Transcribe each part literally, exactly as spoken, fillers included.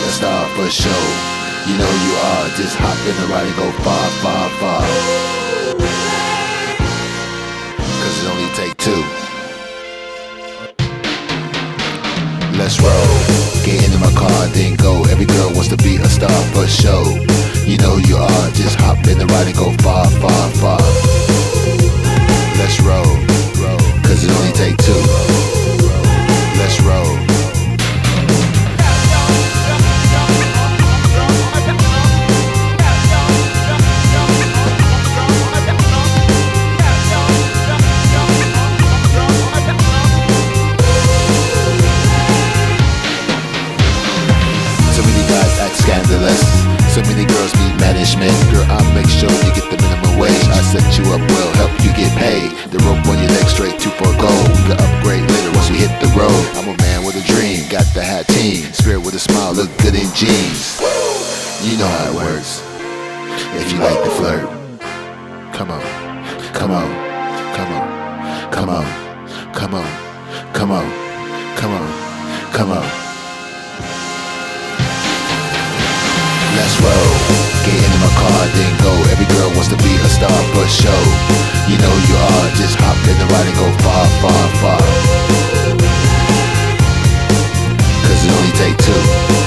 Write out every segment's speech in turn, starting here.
a star for sure. You know you are, just hop in the ride and go far, far, far. Cause it only take two. Let's roll, get into my car, then go. Every girl wants to be a star for sure. You know you are, just hop in the ride and go far, far, far. Let's roll, cause it only take two. Let's roll. So many guys act scandalous. So many girls need management. Girl, I'll make sure you get the minimum wage. I set you up well, help you get paid. The rope on your neck straight two for gold. We can upgrade later once we hit the road. I'm a man with a dream, got the hat team. Spirit with a smile, look good in jeans. You know how it works. If you like to flirt, come on, come on, come on, come on, come on, come on, come on, come on. Let's roll, get into my car, then go. Every girl wants to be a star for sure. You know you are, just hop in the ride and go far, far, far. Cause it only take two.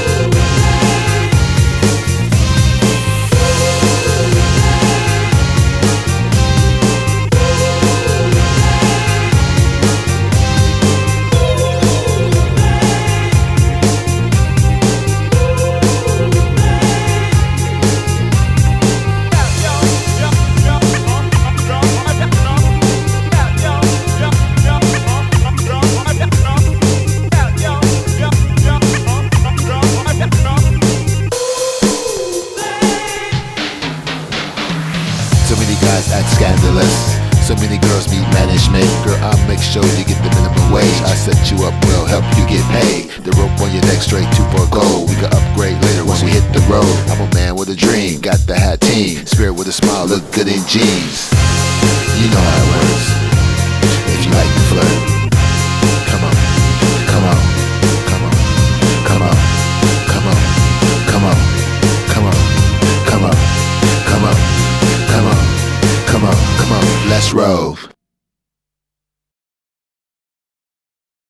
So many guys act scandalous. So many girls need management. Girl, I'll make sure you get the minimum wage. I set you up well, help you get paid. The rope on your neck straight two for gold. We can upgrade later once we hit the road. I'm a man with a dream, got the hat team. Spirit with a smile, look good in jeans. You know how it works. If you like to flirt, come on, come on, come on, come on, come on, come on, come on, come on, come on. Come on, come on, come on, let's roll.